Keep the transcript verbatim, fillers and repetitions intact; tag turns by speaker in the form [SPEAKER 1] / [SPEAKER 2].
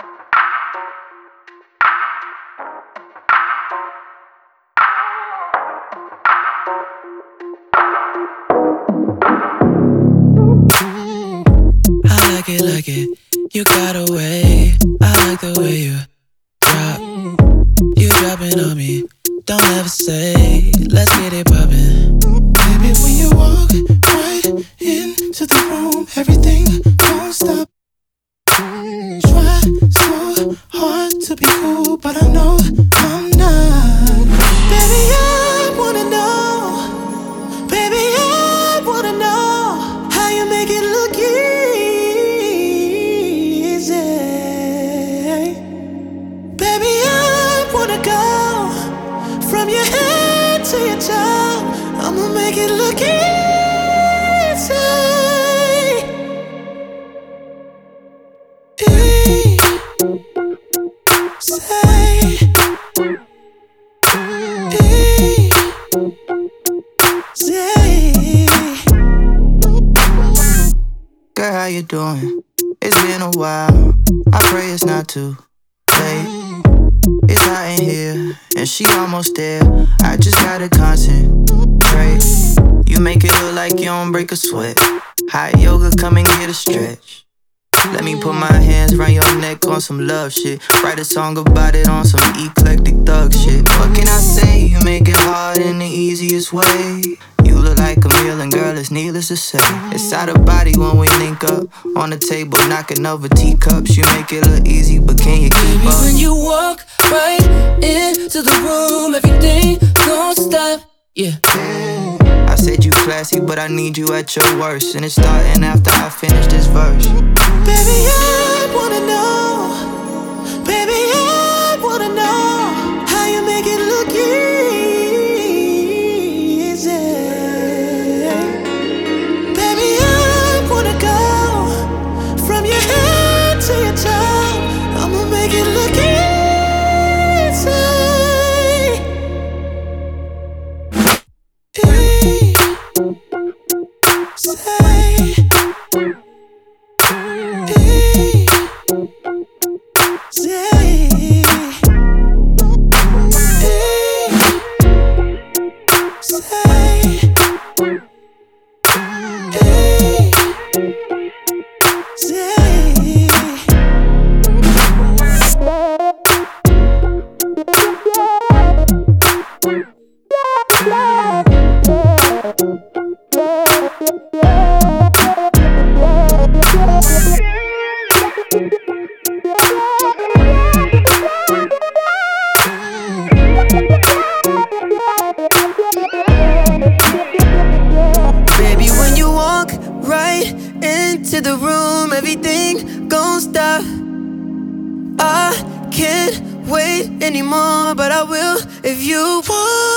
[SPEAKER 1] I like it, like it. You got a way. I like the way you drop. You dropping on me. Don't ever say, let's get it poppin'.
[SPEAKER 2] Baby, when you walk right into the room, everything won't stop. Try so hard to be cool, but I know I'm not. Baby, I wanna know. Baby, I wanna know how you make it look easy. Baby, I wanna go from your head to your toe. I'ma make it look easy. Easy. Easy.
[SPEAKER 3] Girl, how you doing? It's been a while. I pray it's not too late. It's hot in here, and she almost there. I just gotta concentrate. You make it look like you don't break a sweat. Hot yoga, come and get a stretch. Let me put my hands around your neck on some love shit. Write a song about it on some eclectic thug shit. What can I say? You make it hard in the easiest way. You look like a meal, and girl, it's needless to say. It's out of body when we link up on the table, knocking over teacups. You make it look easy, but can you keep
[SPEAKER 1] Baby,
[SPEAKER 3] up?
[SPEAKER 1] when you walk right into the room, everything gon' stop. Yeah.
[SPEAKER 3] I said you classy, but I need you at your worst. And it's starting after I finish this verse.
[SPEAKER 2] Baby, I wanna know. Baby, I wanna know how you make it look easy. Baby, I wanna go from your head to your toe. I'ma make it look easy.
[SPEAKER 1] Baby, when you walk right into the room, everything gon' stop. I can't wait anymore, but I will if you want.